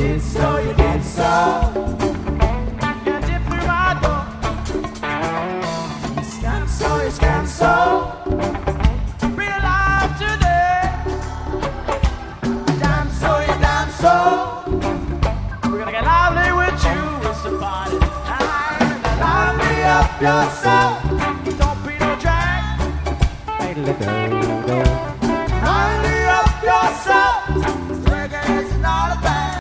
did so, you did so. You did through my door. You stand so, you stand so. Real life today. Damn so, you damn so. We're gonna get lively with you. It's a party time. Liven me up yourself.